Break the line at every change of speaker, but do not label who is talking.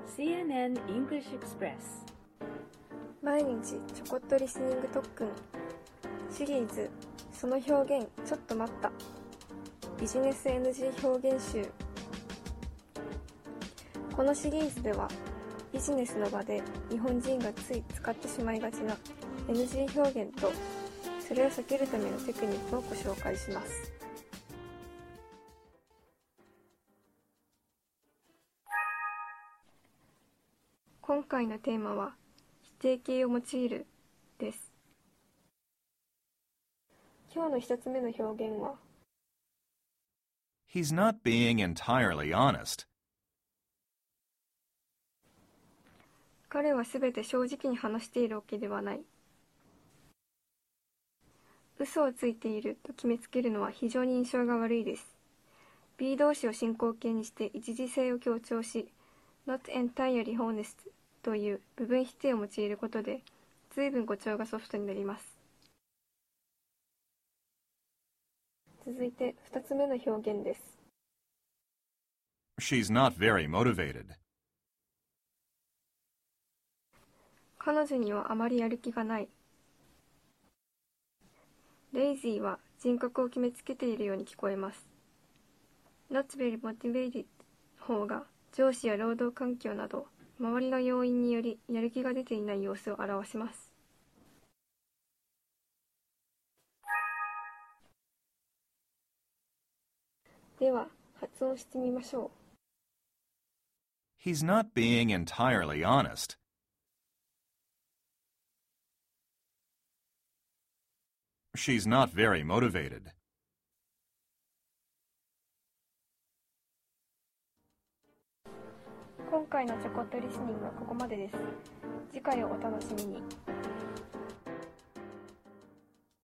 CNN English Express
毎日ちょこっとリスニング特訓シリーズその表現ちょっと待ったビジネス NG 表現集。このシリーズではビジネスの場で日本人がつい使ってしまいがちな NG 表現とそれを避けるためのテクニックをご紹介します。今回のテーマは否定形を用いるです。今日の一つ目の表現は
He's not being entirely honest.
彼はすべて正直に話しているわけではない。嘘をついていると決めつけるのは非常に印象が悪いです。B 動詞を進行形にして一時性を強調し、not entirely honest という部分否定を用いることで、随分語調がソフトになります。続いて2つ目の表現です。
She's not very motivated.
彼女にはあまりやる気がない。lazy は人格を決めつけているように聞こえます。not very motivated 方が上司や労働環境など周りの要因によりやる気が出ていない様子を表します。では発音してみましょう。
He's not being entirely honest. She's not very motivated.
今回のちょこっとリスニングはここまでです。次回をお楽しみに。